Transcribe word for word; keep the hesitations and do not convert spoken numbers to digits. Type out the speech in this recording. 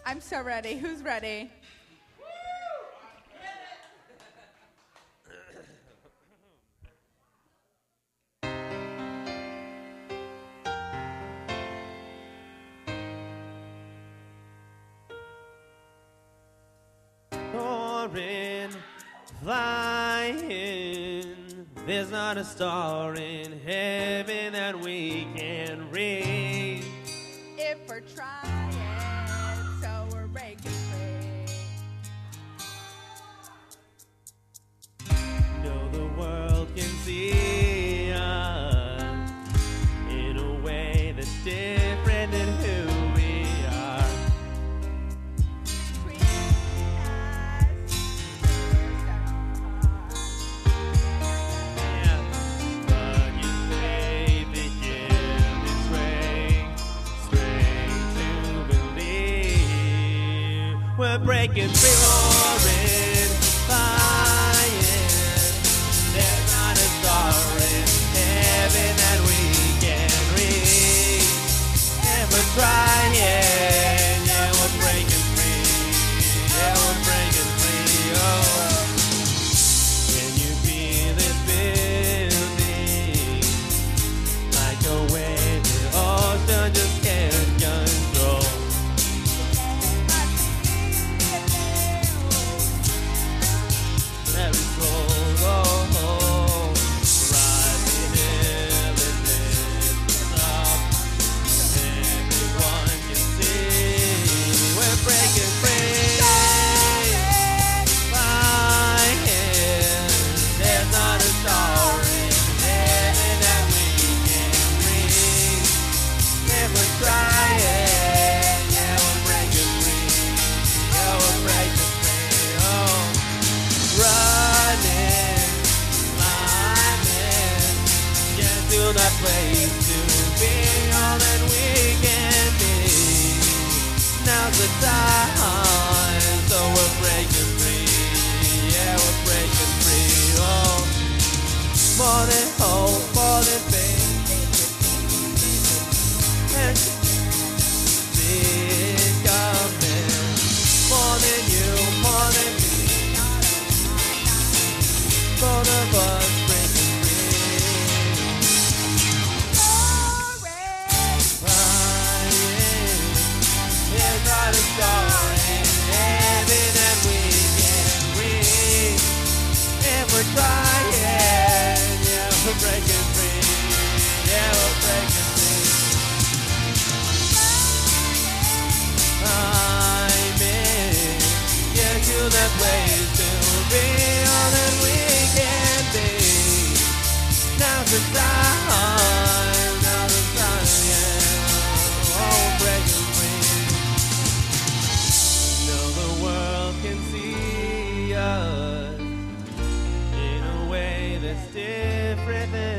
I'm so ready. Who's ready? Soaring, flying, there's not a star in heaven that we can reach. If we're trying, so we're breaking free. No, the world can see us in a way that's different than who we are. Between us, we're so Yeah. But you say that give me strength, strength to believe we're breaking free, roaring, flying. There's not a star in heaven that we can reach. And we're trying, yeah, we're breaking free, yeah, we're breaking free, oh. Can you feel it building like a wave the ocean just can't control? Every soul, oh, oh, rising elephants up. Everyone can see we're breaking free. Flying, there's not a star in heaven that we can reach. And we're trying, yeah, we're breaking free. Yeah, we're breaking free, oh. Running, climbing, get to that place to be all that we can be. Now's the time, so we're breaking free. Yeah, we're breaking free. Oh, more than hope, more than faith, and see it coming. More than you, more than me. Both of us breaking free. Flying, there's not a star in heaven that we can reach. And we're trying, yeah, we're breaking free. Yeah, we're breaking free. Climbing, get to that place to be all that we can be. Now's the time, now's the time, yeah. Oh, we're breaking free. No, the world can see us in a way that's different than